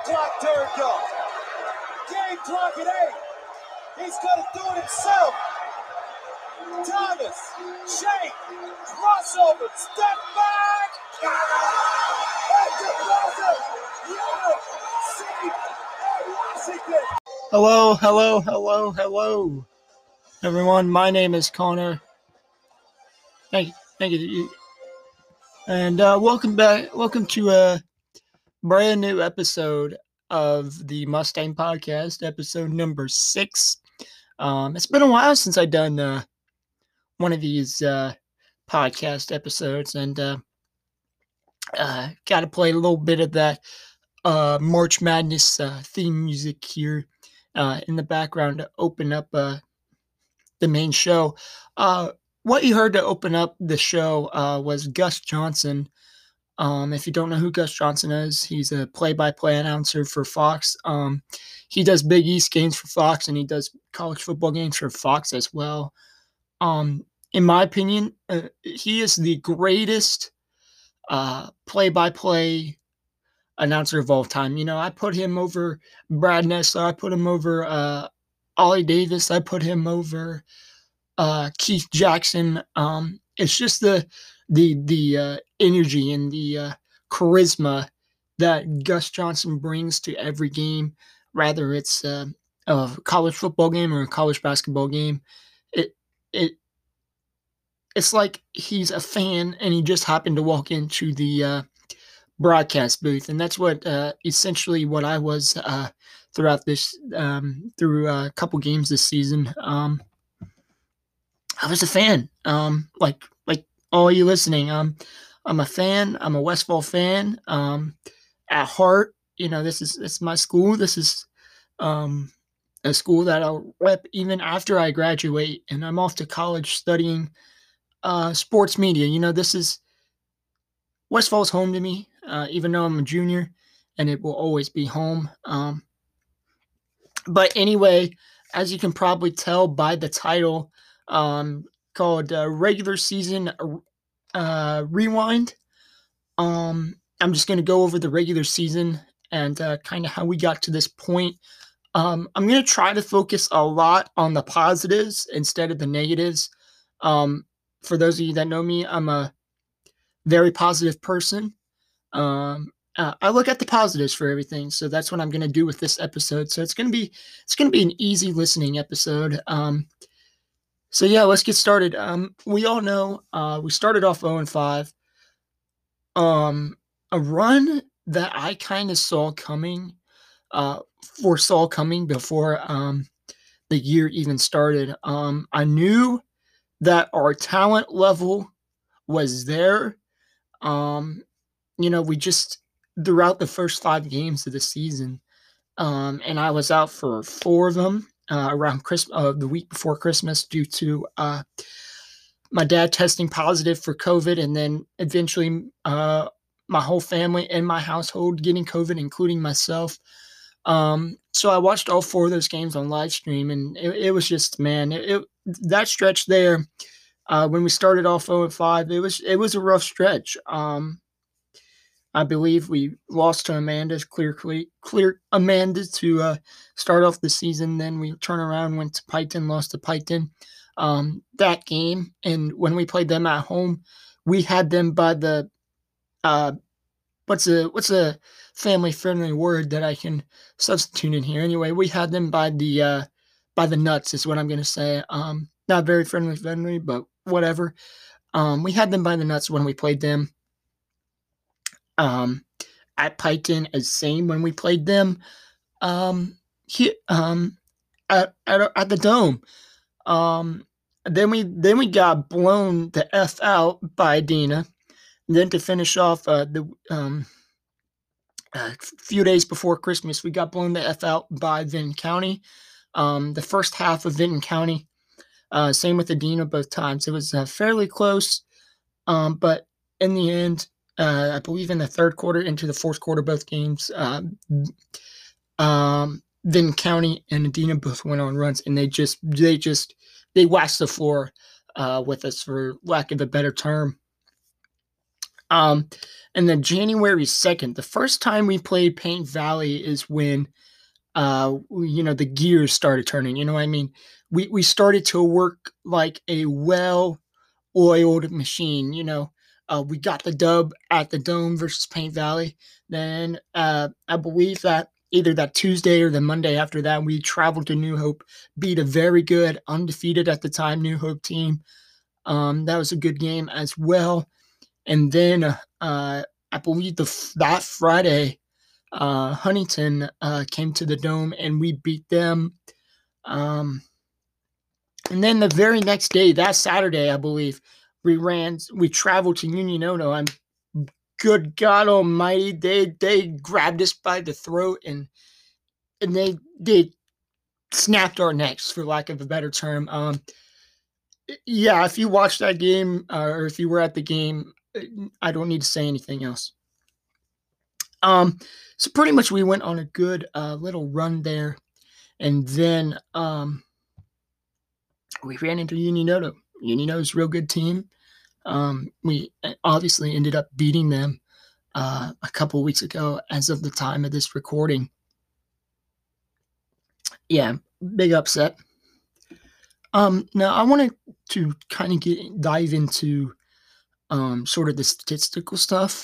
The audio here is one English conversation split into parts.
clock turned off. Game clock at 8. He's going to do it himself. Thomas, shake, crossover, step back. And deposit. Washington. Hello, everyone. My name is Connor. Thank you. And welcome back. Welcome to a brand new episode of the Mustang Podcast, episode number 6. It's been a while since I've done one of these podcast episodes, and got to play a little bit of that March Madness theme music here in the background to open up the main show. What you heard to open up the show was Gus Johnson. If you don't know who Gus Johnson is, he's a play-by-play announcer for Fox. He does Big East games for Fox, and he does college football games for Fox as well. In my opinion, he is the greatest play-by-play announcer of all time. You know, I put him over Brad Nessler. I put him over Ollie Davis. I put him over Keith Jackson. It's just the energy and the charisma that Gus Johnson brings to every game, whether it's a college football game or a college basketball game. It's like he's a fan and he just happened to walk into the broadcast booth, and that's what essentially what I was throughout this through a couple games this season. I was a fan, like all you listening. I'm a fan. I'm a Westfall fan. At heart, you know, it's my school. This is a school that I'll rep even after I graduate, and I'm off to college studying sports media. You know, this is Westfall's home to me, even though I'm a junior, and it will always be home. But anyway, as you can probably tell by the title, called Regular Season Rewind. I'm just going to go over the regular season and kind of how we got to this point. I'm going to try to focus a lot on the positives instead of the negatives. For those of you that know me, I'm a very positive person. I look at the positives for everything, so that's what I'm going to do with this episode. So it's going to be an easy listening episode. So yeah, let's get started. We all know we started off 0-5. A run that I kind of foresaw coming before the year even started. I knew that our talent level was there. You know, we just throughout the first 5 games of the season, and I was out for 4 of them. Around Christmas, the week before Christmas, due to my dad testing positive for COVID, and then eventually my whole family and my household getting COVID, including myself. So I watched all 4 of those games on live stream, and it was just, man, that stretch there when we started off 0-5, it was a rough stretch. I believe we lost to Amanda, clear Amanda to start off the season. Then we turn around, went to Piketon, lost to Piketon that game. And when we played them at home, we had them by the what's a family friendly word that I can substitute in here? Anyway, we had them by the nuts is what I'm gonna say. Not very friendly, but whatever. We had them by the nuts when we played them. At Piketon, as same when we played them here at the Dome. Then we got blown the F out by Adena. And then to finish off a few days before Christmas, we got blown the F out by Vinton County. The first half of Vinton County, same with Adena both times. It was fairly close, but in the end, I believe in the third quarter into the fourth quarter, both games, Vinton County and Adena both went on runs, and they waxed the floor with us, for lack of a better term. Um, and then January 2nd, the first time we played Paint Valley is when the gears started turning. You know what I mean? We started to work like a well-oiled machine. We got the dub at the Dome versus Paint Valley. Then I believe that either that Tuesday or the Monday after that, we traveled to New Hope, beat a very good, undefeated at the time New Hope team. That was a good game as well. And then I believe that Friday, Huntington came to the Dome and we beat them. And then the very next day, that Saturday, I believe, we traveled to Union Odo. And good God Almighty, they grabbed us by the throat and they snapped our necks, for lack of a better term. Yeah, if you watched that game or if you were at the game, I don't need to say anything else. So pretty much we went on a good little run there, and then we ran into Union Odo. Union Odo's a real good team. We obviously ended up beating them a couple weeks ago as of the time of this recording. Yeah, big upset. Now I wanted to kind of dive into sort of the statistical stuff.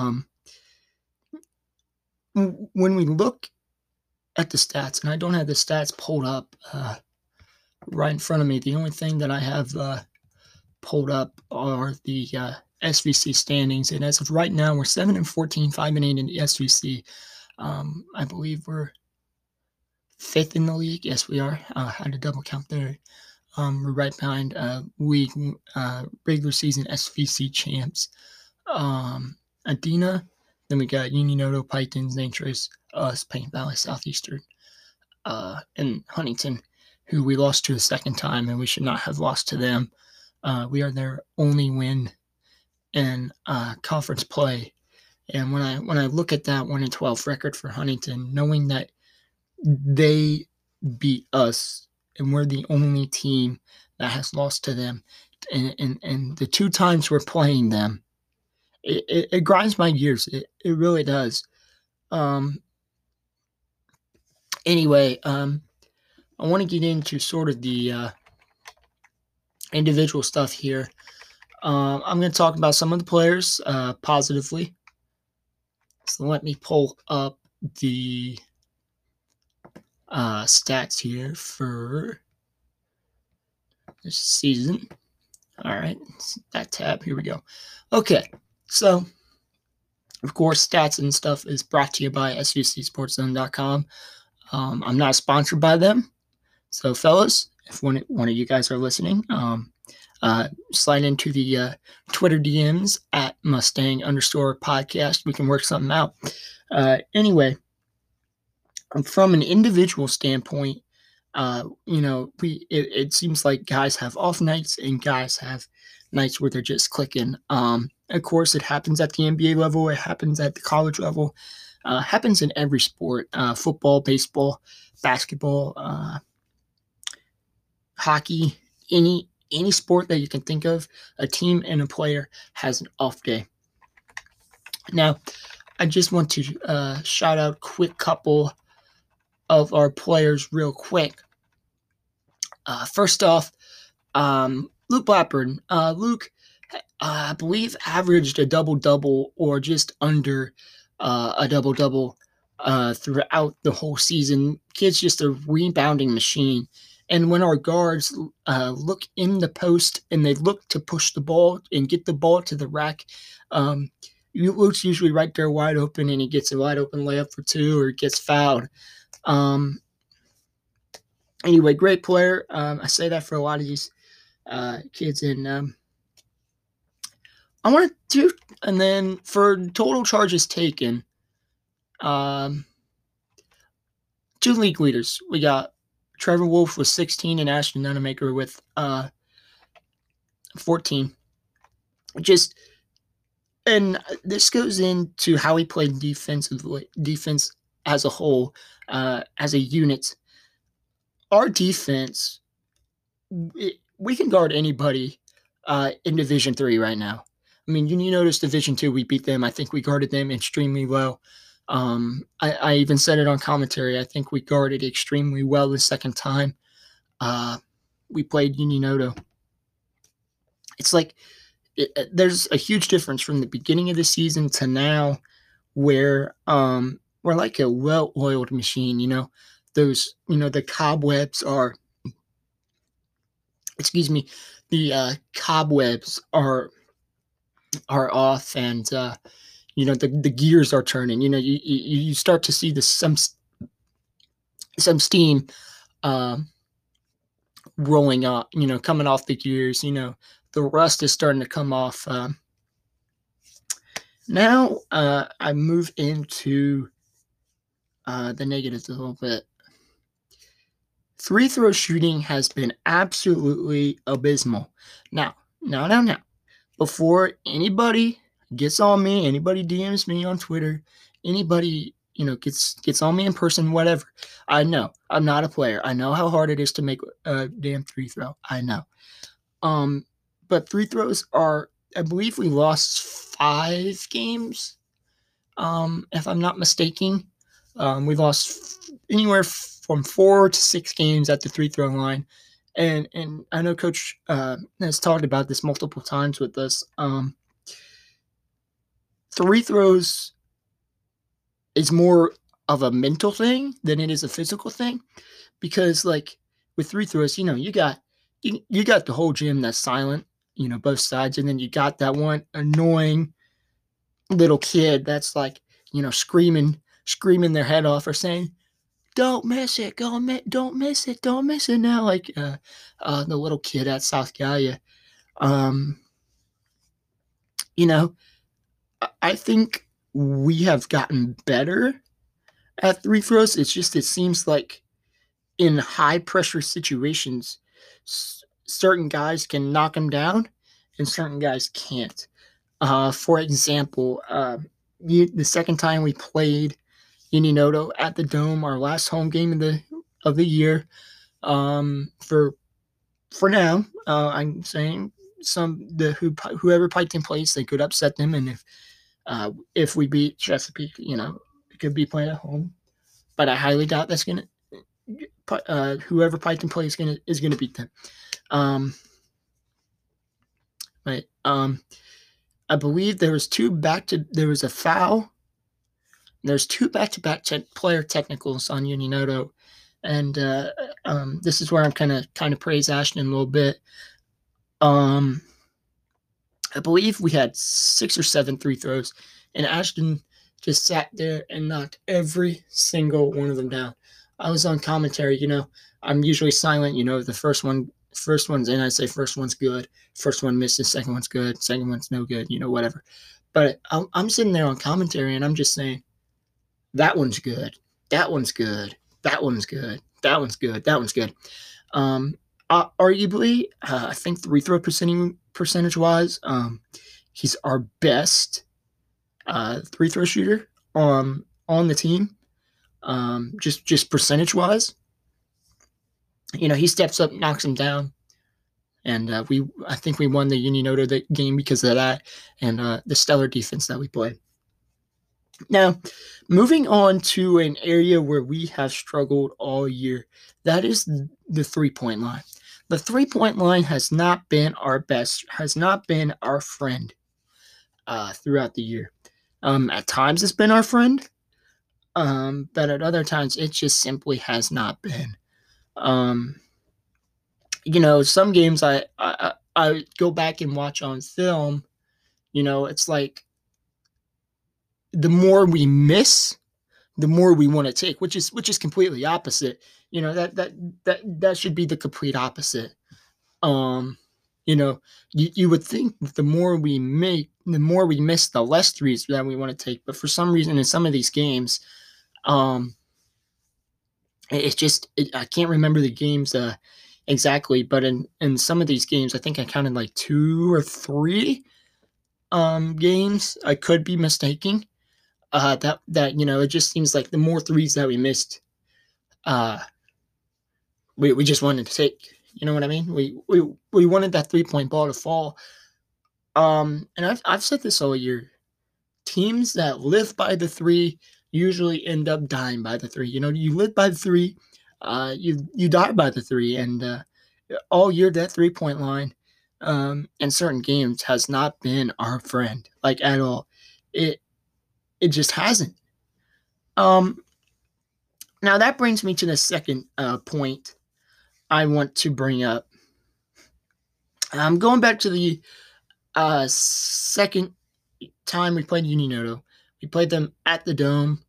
When we look at the stats, and I don't have the stats pulled up right in front of me. The only thing that I have pulled up are the SVC standings, and as of right now, we're 7-14, 5-8 in the SVC. I believe we're 5th in the league. Yes, we are. I had to double count there. We're right behind league regular season SVC champs, Adina. Then we got Union Odo, Python, Natris, us, Paint Valley, Southeastern, and Huntington, who we lost to the second time, and we should not have lost to them. We are their only win in conference play. And when I look at that 1-12 record for Huntington, knowing that they beat us and we're the only team that has lost to them, and the two times we're playing them, it grinds my gears. It really does. Anyway, I want to get into sort of the individual stuff here. I'm going to talk about some of the players positively. So let me pull up the stats here for this season. All right, that tab. Here we go. Okay, so of course, stats and stuff is brought to you by svcsportszone.com. I'm not sponsored by them, so fellas, if one of you guys are listening, slide into the Twitter DMs at Mustang_podcast. We can work something out. Anyway, from an individual standpoint, it seems like guys have off nights and guys have nights where they're just clicking. Of course, it happens at the NBA level. It happens at the college level. Happens in every sport: football, baseball, basketball, hockey, any sport that you can think of. A team and a player has an off day. Now, I just want to shout out a quick couple of our players real quick. First off, Luke Blackburn. Luke, I believe, averaged a double-double or just under a double-double throughout the whole season. Kid's just a rebounding machine. And when our guards look in the post and they look to push the ball and get the ball to the rack, Luke's usually right there wide open, and he gets a wide open layup for two or gets fouled. Anyway, great player. I say that for a lot of these kids. And I want to, and then for total charges taken, 2 league leaders. We got Trevor Wolf with 16 and Ashton Nunemaker with 14. And this goes into how he played defense as a whole, as a unit. Our defense, we can guard anybody in Division III right now. I mean, you notice Division Two, we beat them. I think we guarded them extremely well. I even said it on commentary. I think we guarded extremely well the second time we played Uninodo. It's like there's a huge difference from the beginning of the season to now, where we're like a well-oiled machine. Those the cobwebs are. Excuse me, the cobwebs are off, and the gears are turning. You start to see some steam rolling up, coming off the gears. The rust is starting to come off. Now I move into the negatives a little bit. Free throw shooting has been absolutely abysmal. Now, before anybody gets on me, anybody DMs me on Twitter, anybody gets on me in person, whatever, I know I'm not a player. I know how hard it is to make a damn free throw. I know. But free throws are, I believe we lost 5 games, if I'm not mistaken. We lost anywhere from 4 to 6 games at the free throw line. And I know Coach has talked about this multiple times with us. Free throws is more of a mental thing than it is a physical thing, because like with free throws, you got the whole gym that's silent, both sides, and then you got that one annoying little kid that's like, screaming their head off or saying, "Don't miss it, don't miss it now," like the little kid at South Gallia. I think we have gotten better at free throws. It's just, it seems like in high pressure situations, certain guys can knock them down and certain guys can't. For example, the second time we played Uninodo at the Dome, our last home game of the year, for now, I'm saying whoever piped in place, they could upset them, and if we beat Chesapeake, it could be playing at home, but I highly doubt that's gonna. Whoever piped in play is gonna beat them. Right. I believe there was a foul. There's 2 back-to-back player technicals on Uninodo, and this is where I'm kind of praise Ashton a little bit. I believe we had 6 or 7 free throws, and Ashton just sat there and knocked every single one of them down. I was on commentary, I'm usually silent, the first one's in, I say first one's good, first one misses, second one's good, second one's no good, whatever. But I'm sitting there on commentary and I'm just saying, that one's good, that one's good, that one's good, that one's good, that one's good. Arguably, I think free throw percentage wise, he's our best free throw shooter on the team. Just percentage wise, he steps up, knocks him down, and I think we won the Uninodo game because of that, and the stellar defense that we played. Now, moving on to an area where we have struggled all year, that is the 3-point line. The 3-point line has not been our best, has not been our friend throughout the year. At times it's been our friend, but at other times it just simply has not been. Some games I go back and watch on film, it's like the more we miss, the more we want to take, which is completely opposite. That should be the complete opposite. You would think that the more we miss, the less threes that we want to take. But for some reason, in some of these games, it's just I can't remember the games exactly, but in some of these games, I think I counted like 2 or 3 games. I could be mistaken. That it just seems like the more threes that we missed, we just wanted to take. You know what I mean? We wanted that 3-point ball to fall. And I've said this all year. Teams that live by the three usually end up dying by the three. You live by the three, you die by the three, and all year that 3 point line in certain games has not been our friend, like at all. It it just hasn't. Um, Now that brings me to the second point I want to bring up. I'm going back to the second time we played Uninoto. We played them at the Dome.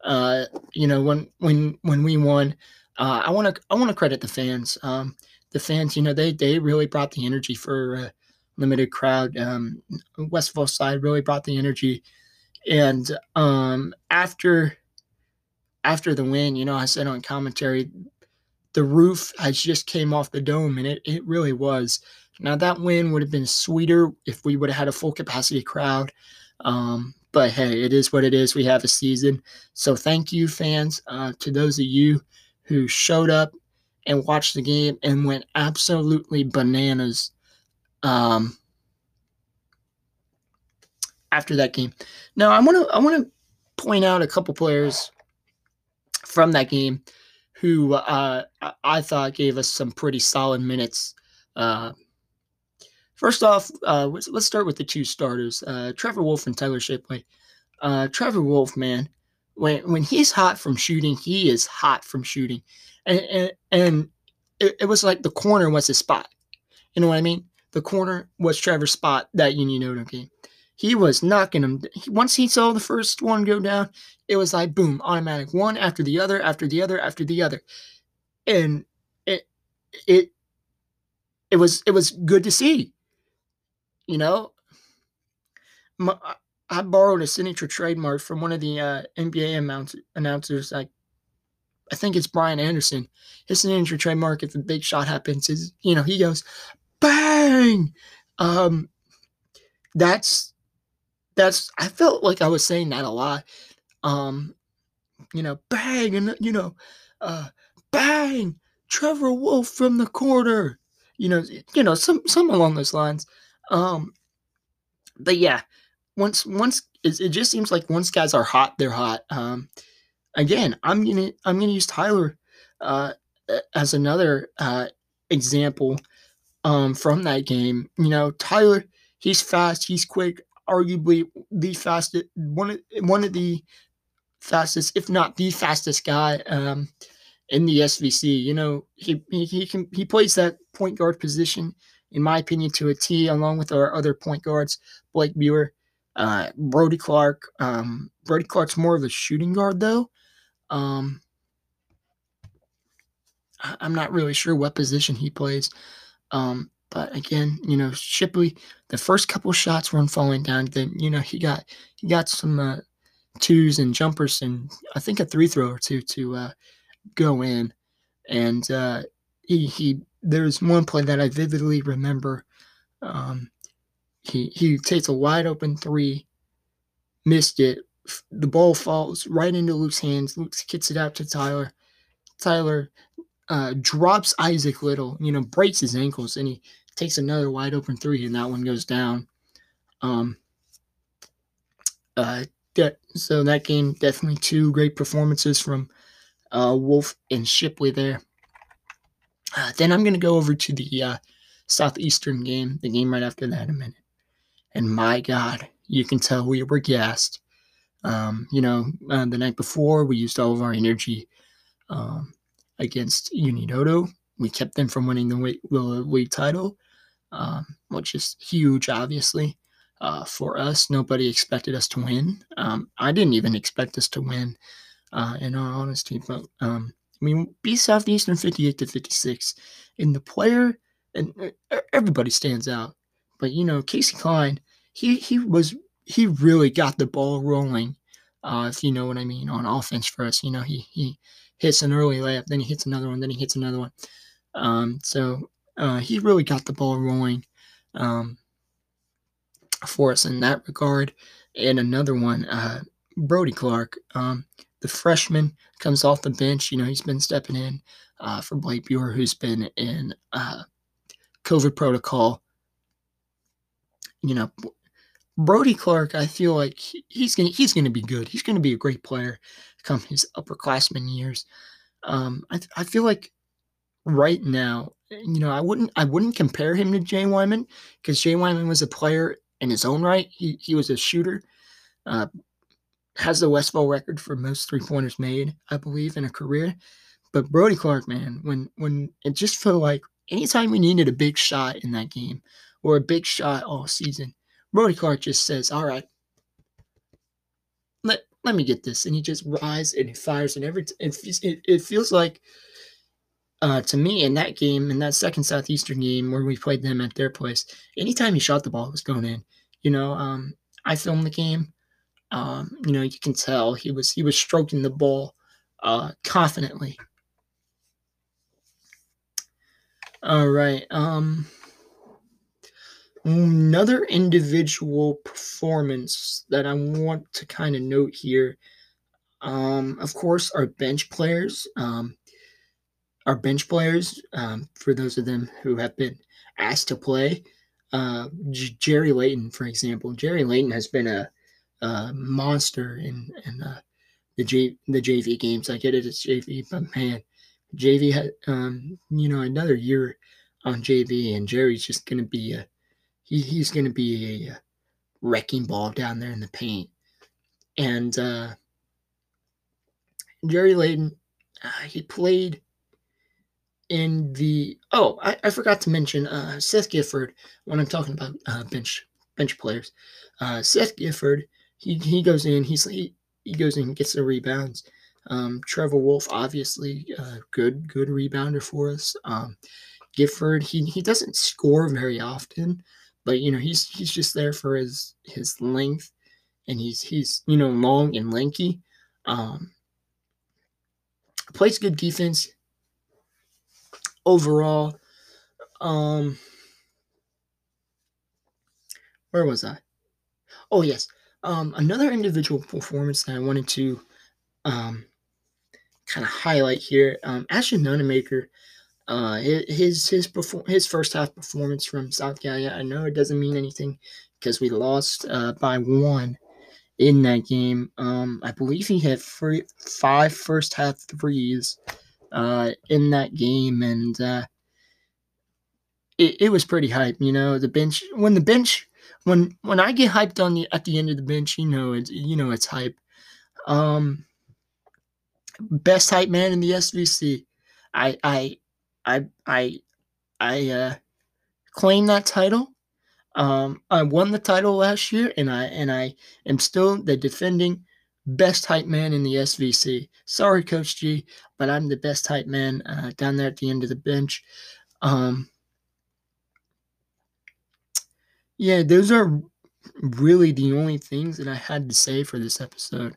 When we won, I want to credit the fans. The fans, they really brought the energy for limited crowd. Westville side really brought the energy, and after the win, I said on commentary, the roof has just came off the dome, and it really was. Now that win would have been sweeter if we would have had a full capacity crowd. But hey, it is what it is. We have a season. So thank you, fans, to those of you who showed up and watched the game and went absolutely bananas after that game. Now I want to point out a couple players from that game who I thought gave us some pretty solid minutes. First off, let's start with the two starters, Trevor Wolf and Tyler Shipley. Trevor Wolf, man, when he's hot from shooting, he is hot from shooting, and it was like the corner was his spot. You know what I mean? The corner was Trevor's spot that Uninoto game. He was knocking them. Once he saw the first one go down, it was like boom, automatic, one after the other, after the other, after the other, and it was good to see. I borrowed a signature trademark from one of the NBA announcers. I think it's Brian Anderson. His signature trademark, if the big shot happens, is he goes bang. That's I felt like I was saying that a lot. Bang, and bang, Trevor Wolf from the corner. Some along those lines. But yeah, once it just seems like once guys are hot, they're hot. Again, I'm gonna use Tyler as another example from that game. Tyler, he's fast, he's quick, arguably the fastest, one of the fastest, if not the fastest guy in the SVC. He plays that point guard position, in my opinion, to a T, along with our other point guards, Blake Buer, Brody Clark. Brody Clark's more of a shooting guard, though. I'm not really sure what position he plays. But again, Shipley, the first couple shots weren't falling down. Then he got some twos and jumpers, and I think a free throw or two to go in. And there's one play that I vividly remember. He takes a wide open three, missed it. The ball falls right into Luke's hands. Luke kicks it out to Tyler. Tyler drops Isaac Little, breaks his ankles, and he takes another wide open three, and that one goes down. So that game, definitely two great performances from Wolf and Shipley there. Then I'm going to go over to the Southeastern game, the game right after that in a minute. And my God, you can tell we were gassed. The night before, we used all of our energy against Uninoto. We kept them from winning the league title, which is huge, obviously, for us. Nobody expected us to win. I didn't even expect us to win, in all honesty. But beat Southeastern 58-56, and the player, and everybody stands out. But Casey Klein, he really got the ball rolling, if you know what I mean, on offense for us. He hits an early layup, then he hits another one, then he hits another one. So he really got the ball rolling for us in that regard. And another one, Brody Clark, the freshman, comes off the bench. He's been stepping in for Blake Buer, who's been in COVID protocol. you know, Brody Clark, I feel like he's gonna be good. He's gonna be a great player come his upperclassman years. I feel like right now, I wouldn't compare him to Jay Wyman because Jay Wyman was a player in his own right. He was a shooter. Uh, has the Westfall record for most 3-pointers made, I believe, in a career. But Brody Clark, man, when it just felt like anytime we needed a big shot in that game or a big shot all season, Brody Clark just says, "All right, let me get this," and he just rises and he fires, and it feels like to me in that game, in that second Southeastern game where we played them at their place, anytime he shot the ball, it was going in. I filmed the game. You can tell he was stroking the ball confidently. All right. Another individual performance that I want to kind of note here, of course, our bench players. For those of them who have been asked to play, Jerry Layton, for example. Jerry Layton has been a monster in the JV games. I get it, it's JV, but man, JV had another year on JV, and Jerry's just gonna be he's gonna be a wrecking ball down there in the paint. And Jerry Layton, he played in the I forgot to mention Seth Gifford when I'm talking about bench players. Seth Gifford, he goes in, he goes in and gets the rebounds. Trevor Wolf, obviously, good rebounder for us. Gifford, he doesn't score very often, but he's just there for his length, and he's long and lanky. Plays good defense overall. Where was I? Oh yes. Another individual performance that I wanted to kind of highlight here. Ashton Nonemaker, his first half performance from South Carolina. I know it doesn't mean anything because we lost by 1 in that game. I believe he had 5 first half threes in that game, and it was pretty hype. The bench when I get hyped at the end of the bench, it's hype. Best hype man in the SVC. I claim that title. I won the title last year, and I am still the defending best hype man in the SVC. Sorry, Coach G, but I'm the best hype man down there at the end of the bench. Yeah, those are really the only things that I had to say for this episode.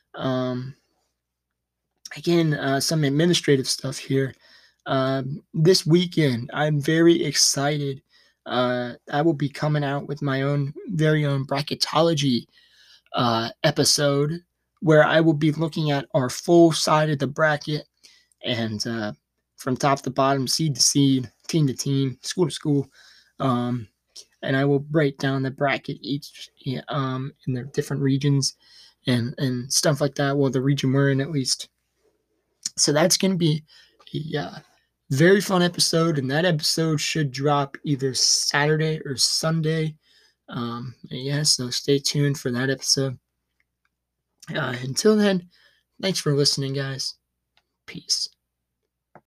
Again, some administrative stuff here. This weekend, I'm very excited. I will be coming out with my very own bracketology episode where I will be looking at our full side of the bracket and from top to bottom, seed to seed, team to team, school to school. And I will break down the bracket each in their different regions and stuff like that. Well, the region we're in, at least. So that's going to be a very fun episode, and that episode should drop either Saturday or Sunday. So stay tuned for that episode. Until then, thanks for listening, guys. Peace.